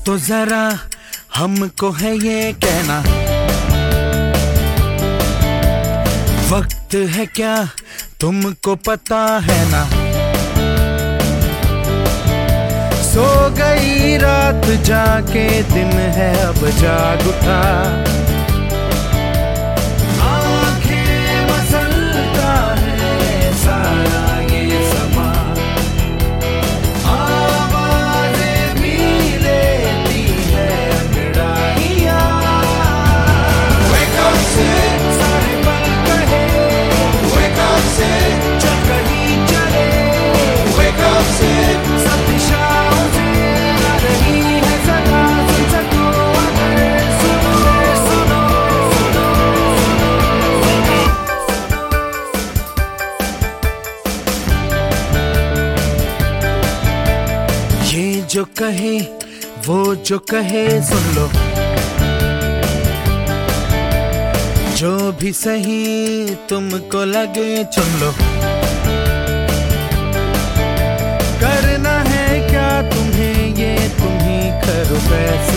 तो जरा हमको है ये कहना, वक्त है क्या तुमको पता है ना। सो गई रात जाके दिन है अब जाग उठा, आंखें मसलता है सारा ये समा, आवाज़ें भी लेती है अंगड़ाइयाँ। Wake up से सारे पल कहे, Wake up से चल कहीं चले, Wake up से सब दिशाओं से आ रही है सदा, सुन सको अगर सुनो सुनो सुनो सुनो। ये जो कहे वो जो कहे सुन लो, जो भी सही तुमको लगे चुन लो। करना है क्या तुम्हें ये तुम ही करो फैसला।